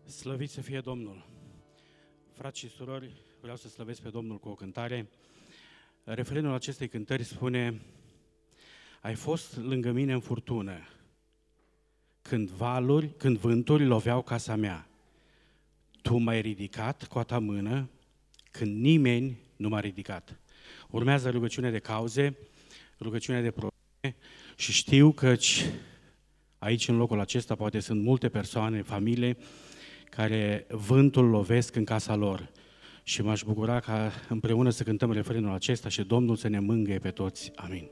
Slăvit să fie Domnul! Frați și surori, vreau să slăvesc pe Domnul cu o cântare. Refrenul acestei cântări spune: ai fost lângă mine în furtună, când vânturi loveau casa mea. Tu m-ai ridicat cu a ta mână, când nimeni nu m-a ridicat. Urmează rugăciune de cauze, rugăciune de probleme și știu că aici, în locul acesta, poate sunt multe persoane, familii, care vântul lovesc în casa lor. Și m-aș bucura ca împreună să cântăm refrenul acesta și Domnul să ne mângâie pe toți. Amin.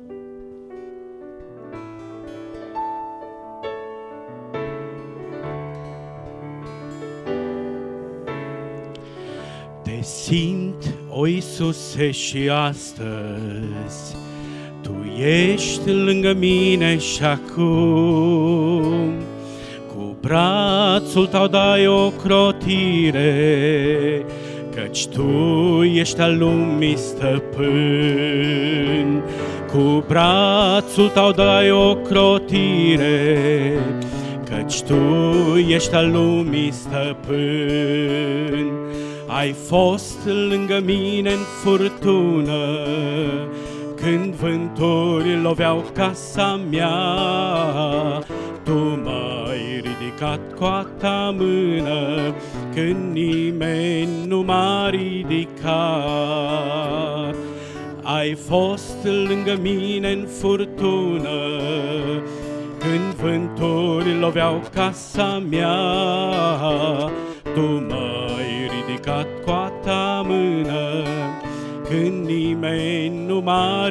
Te simt, o Iisuse, și astăzi Tu ești lângă mine și acum cu brațul Tău dai ocrotire, căci Tu ești al lumii stăpân. Cu brațul Tău dai ocrotire, căci Tu ești al lumii stăpân. Ai fost lângă mine în furtună, când vânturi loveau casa mea. Tu m-ai ridicat cu a ta mână, când nimeni nu m-a ridicat. Ai fost lângă mine în furtună, când vânturi loveau casa mea. Tu m-ai ridicat cu a ta mână, când nimeni nu m-a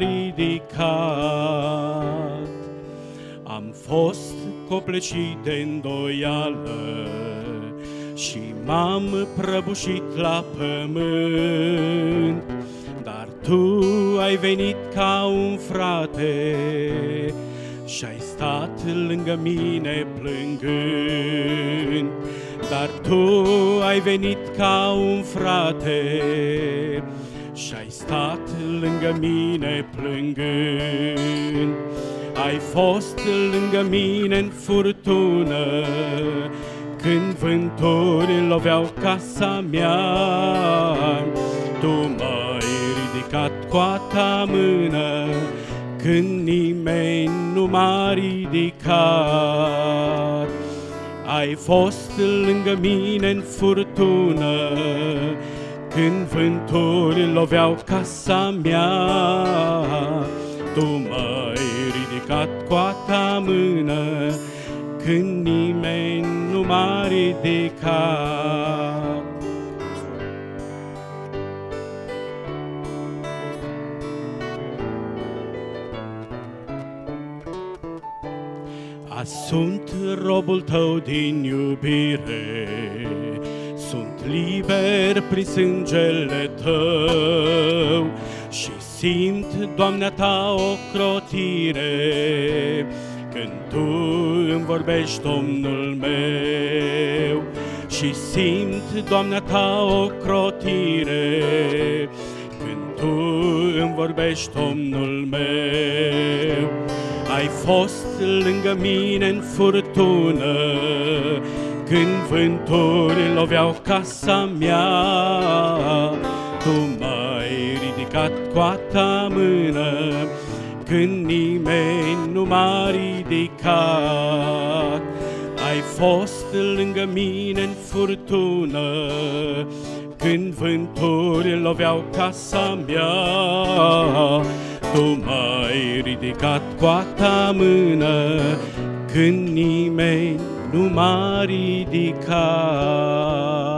ridicat. Am fost copleșit de îndoială și m-am prăbușit la pământ, dar Tu ai venit ca un frate și-ai stat lângă mine plângând. Dar Tu ai venit ca un frate și-ai stat lângă mine plângând. Ai fost lângă mine în furtună, când vânturi loveau casa mea. Tu m-ai ridicat cu a ta mână, când nimeni nu m-a ridicat. Ai fost lângă mine în furtună, când vânturi loveau casa mea. Tu m-ai ridicat cu a ta mână, când nimeni nu m-a ridicat. Sunt robul Tău din iubire, sunt liber prin sângele Tău și simt, Doamne, a Ta ocrotire, când Tu îmi vorbești, Domnul meu. Și simt, Doamne, a Ta ocrotire, când Tu îmi vorbești, Domnul meu. Ai fost lângă mine în furtună, când vânturi loveau casa mea. Tu m-ai ridicat cu a ta mână, când nimeni nu m-a ridicat. Ai fost lângă mine în furtună, când vânturi loveau casa mea. Tu m-ai ridicat cu a ta mână, când nimeni nu m-a ridicat.